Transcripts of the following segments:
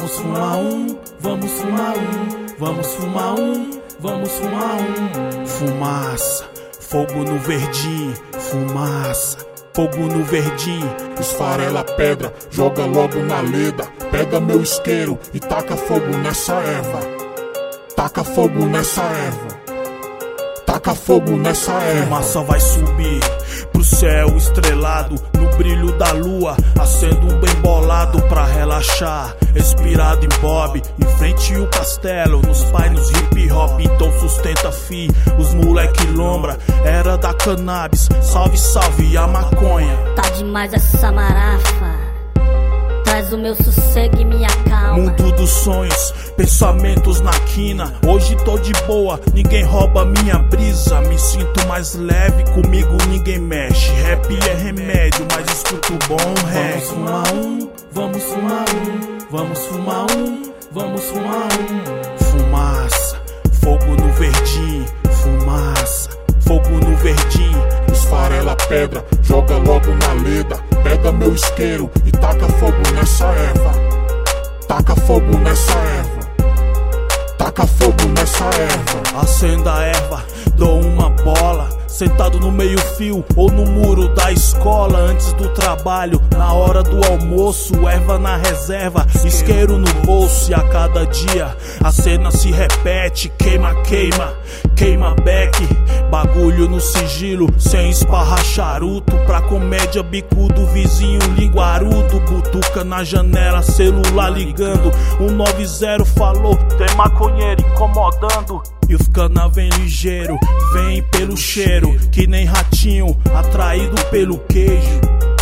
Vamos fumar um, vamos fumar um, vamos fumar um, vamos fumar um. Fumaça, fogo no verdinho, fumaça, fogo no verdinho. Esfarela a pedra, joga logo na leda. Pega meu isqueiro e taca fogo nessa erva. Taca fogo nessa erva. Taca fogo nessa erva. Fumaça vai subir pro céu estrelado, no brilho da lua, acendo um bem bolado pra relaxar. Inspirado em Bob, em frente o castelo, nos painos hip hop, então sustenta fi. Os moleque lombra, era da cannabis, salve, salve a maconha. Tá demais essa marafa, traz o meu sossego e minha calma. Mundo dos sonhos, pensamentos na quina. Hoje tô de boa, ninguém rouba minha brisa. Me sinto mais leve, comigo ninguém mexe. Rap é remédio, mas escuto bom rap. Vamos fumar um, vamos fumar um, vamos fumar um, vamos fumar um. Fumaça, fogo no verdinho, fumaça, fogo no verdinho. Esfarela a pedra, joga logo na leda. Pega meu isqueiro e taca fogo nessa erva. Taca fogo nessa erva. Taca fogo nessa erva. Acenda a erva, dou uma bola, sentado no meio fio ou no muro da escola. Antes do trabalho, na hora do almoço, erva na reserva, isqueiro no bolso. E a cada dia a cena se repete. Queima, queima, queima beck. Bagulho no sigilo, sem esparrar charuto. Pra comédia, bico do vizinho linguarudo. Butuca na janela, celular ligando. 190 falou, tem maconheiro incomodando. E os cana vem ligeiro, vem pelo cheiro, que nem ratinho, atraído pelo queijo.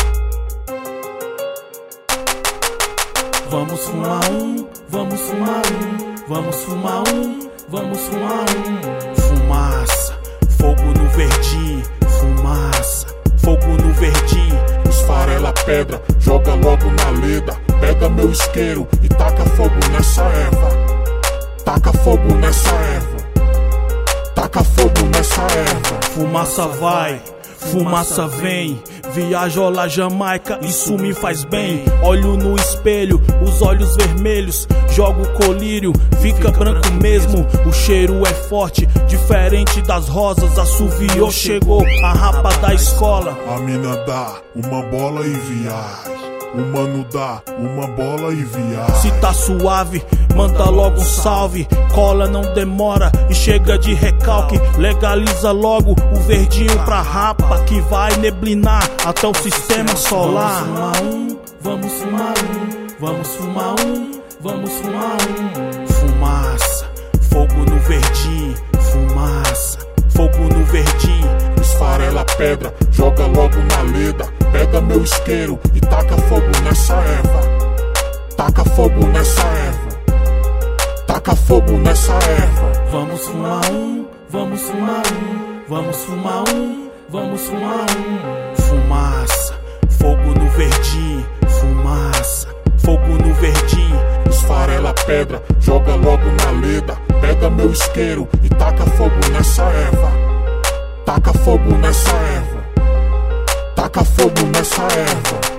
Vamos fumar um, vamos fumar um, vamos fumar um, vamos fumar um. Fumaça, fogo no verdinho, fumaça, fogo no verdinho. Esfarela a pedra, joga logo na leda. Pega meu isqueiro e taca fogo nessa erva. Taca fogo nessa erva. Taca fogo nessa erva. Fumaça vai, fumaça vem. Viajo lá Jamaica, isso me faz bem. Olho no espelho, os olhos vermelhos. Jogo colírio, fica branco mesmo. O cheiro é forte, diferente das rosas. Assoviou, chegou a rapa da escola. A mina dá uma bola e viaja. O mano dá uma bola e viaja. Se tá suave, manda logo um salve. Cola não demora e chega de recalque. Legaliza logo o verdinho pra rapa, que vai neblinar até o sistema solar. Vamos fumar um, vamos fumar um, vamos fumar um. Fumaça, fogo no verdinho, fumaça, fogo no verdinho. Esfarela a pedra, joga logo na leda. Pega meu isqueiro e taca fogo nessa erva. Taca fogo nessa erva. Taca fogo nessa erva. Vamos fumar um, vamos fumar um, vamos fumar um, vamos fumar um. Fumaça, fogo no verdinho, fumaça, fogo no verdinho. Esfarela a pedra, joga logo na leda. Pega meu isqueiro e taca fogo nessa erva. Taca fogo nessa erva. Taca fogo nessa erva.